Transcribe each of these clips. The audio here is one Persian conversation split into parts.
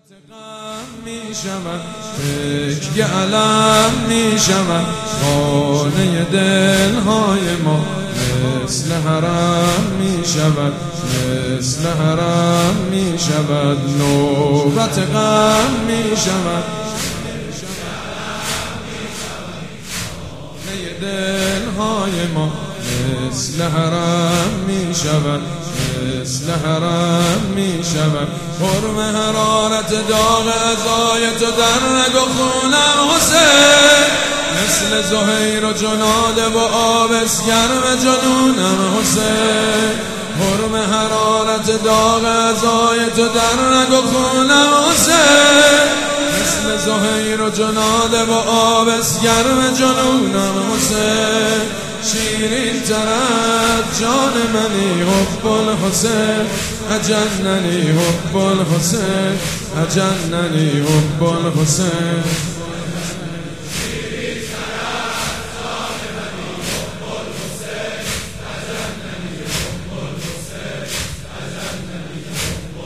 غم می شود تکیه علم می شود خانه دلهای ما مثل حرم می شود مثل حرم می شود نوبت غم می شود خانه دلهای ما مثل حرم می شود مثل حرم می شود حرم حرارت داغ عزای تو در رگ و خونم حسین مثل زهیر و جناده و آبس گرم جنونم حسین حرم حرارت داغ عزای تو در رگ و خونم حسین مثل زهیر و جناده و آبس گرم جنونم حسین شیرین ترد جان منی حب الحسین اجننی حب الحسین اجننی حب الحسین شیرین ترد جان منی حب الحسین اجننی حب الحسین اجننی حب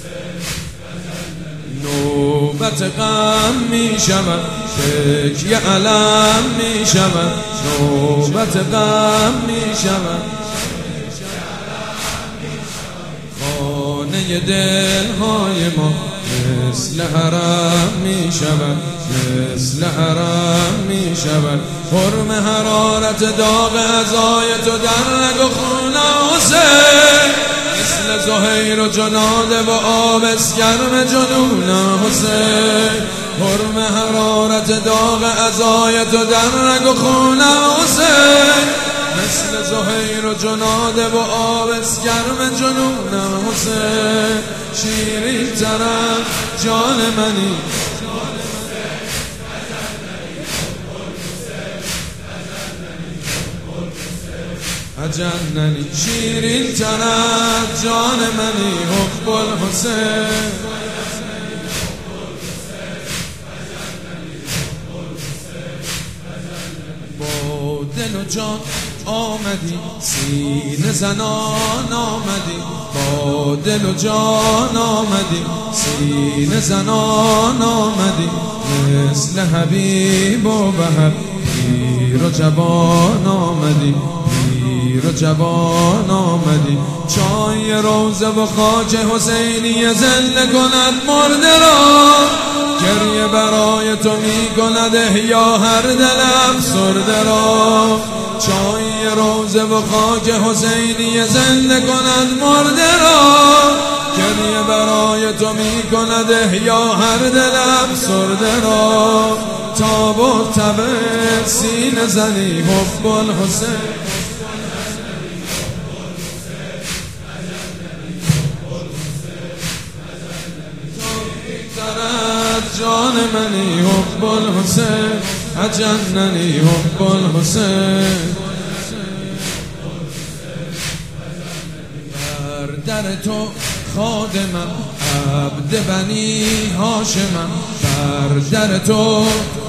الحسین نوبت غم می شود تکیه علم می شود نوبت غم می شود خانه دلهای ما مثل حرم می شود مثل حرم می شود حرم حرارت داغ عزای تو در رگ و خون حسین مثل زهیر و جناده و آبس گرم جنون حسین حرم حرارت داغ عزای تو در رگ و خون حسین مثل زهیر و جناده و آبس گرم جنونم حسین شیرین ترم جان منی اجننی شیرین ترم جان منی حب الحسین با دل و جان آمدی سینه زنان آمدی با دل و جان آمدی سینه زنان آمدی مثل حبیب و بهر پیر و جوان آمدی پیر و جوان آمدی چای روزه و خاک حسینی زنده کند مرده را گریه برای تو می کند احیا هر دل افسرده را چای روزه و خاک حسینی زنده کند مرده را گریه برای تو می کند احیا هر دل افسرده را تاب و تب سینه زنی حب الحسین جان منی حب الحسین اجننی حب الحسین بر در تو خادمم عبد بنی هاشمم بر در تو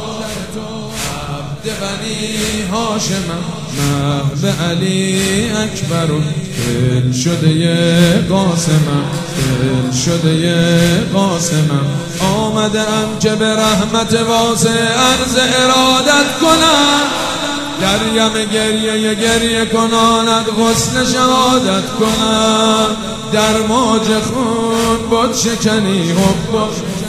عبد بنی هاشمم محو علی اکبر دل شده قاسمم دل شده قاسمم آمدم که به رحمت واسع عرض ارادت کنم دریم گریه گریه کناند غسل شهادت کنم در موج خون بت شکنی حب